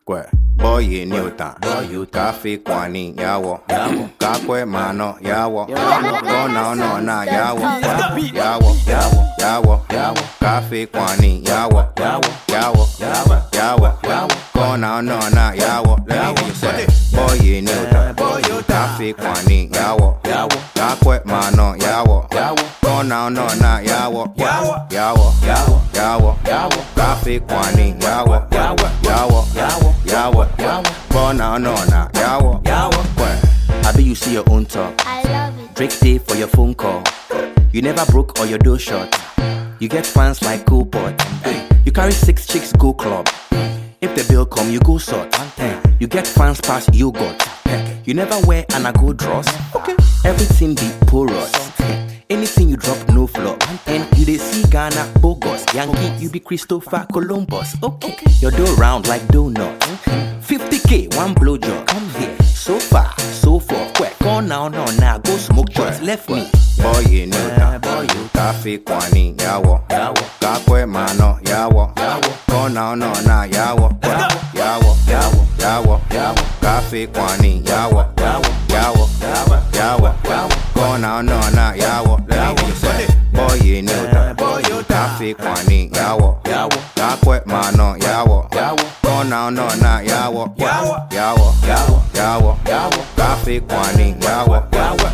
Kwe, boy Newton, Kafi Kwani, Yawo, Kakwe Mano, Yawo, Go now, no, na, Yawo, Kafi Kwani, Yawo, Go now, no, na, Yawo, let me say, boy Newton, Kafi Kwani, Yawo, Kakwe Mano, Yawo, Go now, no, na, Yawo, Kafi Kwani, Yawo, Born now, no, na, Yawo. I bet you see your own talk. I love it. Drake day for your phone call. You never broke or your door shut. You get fans like Cool Pot. You carry 6 chicks go club. If the bill come, you go sort. You get fans past you got. You never wear an ago dross. Everything be porous. Anything you drop, no flop. And you dey see Ghana, bogus. Yankee, you be Christopher Columbus. Okay, your door round like donut. 50K, one blowjob. Come here, so far, so forth. Quick, go now, no, now, go smoke joints. Left me. Boy, you know that. Kafi Kwani, Yawo. Kakwe Mano, Yawo. Go now, no, now, Yawo. Kafi Kwani, Yawo. Go now, no, now, Yawo. Let me say, boy, you know that. Kafi Kwani, Yawo. Kakwe Mano, Yawo. Go now, no, now, Yawo. Kafi Kwani, Yawo.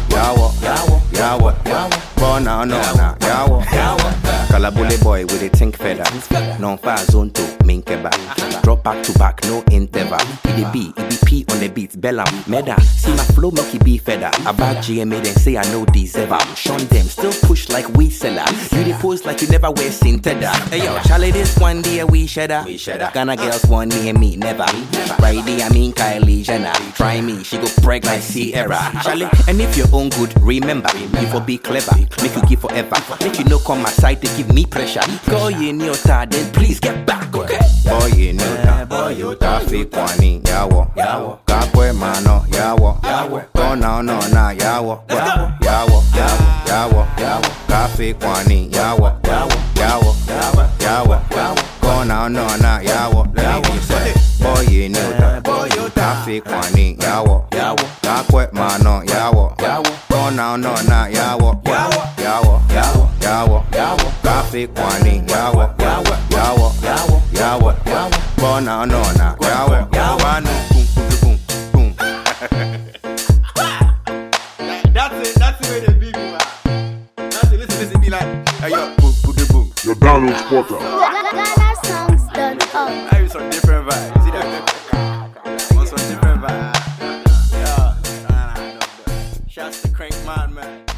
Go now, no, now, Yawo. Kalabule boy with a think feather. Non-fire zone to main keba. Drop back to back, no interval. EDP on the beat, Bella, Meda. See my flow, make it be feather. About GMA, then say I know deserve. Shun them, still push like we seller. You dey pose like you never wear Sinteda. Hey yo, Charlie, this one day we shedder. Ghana girls one near me, never. Right there, I mean Kylie Jenner. Try me, she go preg like Sierra. Charlie, and if you're own good, remember, you for be clever. Make you give forever. Make you no come my side to give me pressure. Go you in your time, then please get back, okay? Boy, you know that. Kafi Kwani, Yawo. Kakwe Mano, Yawo. Go now, no, na, Yawo. Kafi Kwani, Yawo. Go now, no, na, Yawo. Let me say, boy, you know that. Kafi Kwani, Yawo. Kakwe Mano, Yawo. Go now, no, na, Yawo. Kafi Kwani, Yawo. Go now, no, na, Yawo. Boom. That's the way they beat me, man. That's it. Listen, be like, hey yo, boom. Your download spotter. GhanaSongs.com. I have some different vibes. See that? On some different vibes. Yeah, shouts to Crank Man.